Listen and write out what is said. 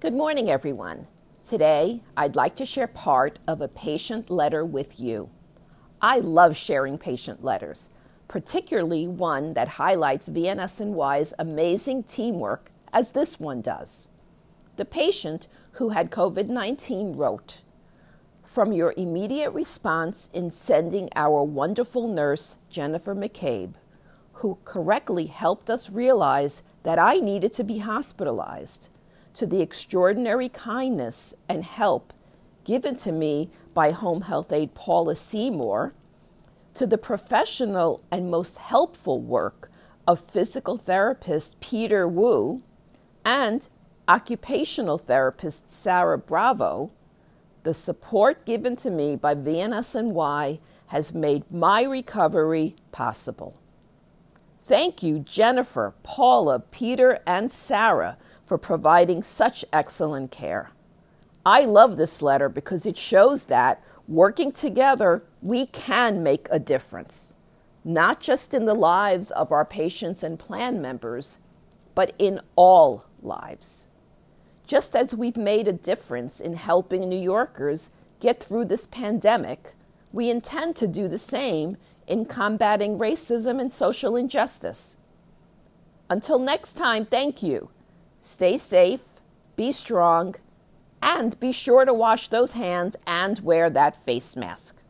Good morning, everyone. Today, I'd like to share part of a patient letter with you. I love sharing patient letters, particularly one that highlights VNSNY's amazing teamwork as this one does. The patient who had COVID-19 wrote, "From your immediate response in sending our wonderful nurse, Jennifer McCabe, who correctly helped us realize that I needed to be hospitalized, to the extraordinary kindness and help given to me by home health aide Paula Seymour, to the professional and most helpful work of physical therapist Peter Wu and occupational therapist Sarah Bravo, the support given to me by VNSNY has made my recovery possible. Thank you, Jennifer, Paula, Peter, and Sarah, for providing such excellent care. I love this letter because it shows that working together, we can make a difference, not just in the lives of our patients and plan members, but in all lives. Just as we've made a difference in helping New Yorkers get through this pandemic, we intend to do the same in combating racism and social injustice. Until next time, thank you. Stay safe, be strong, and be sure to wash those hands and wear that face mask.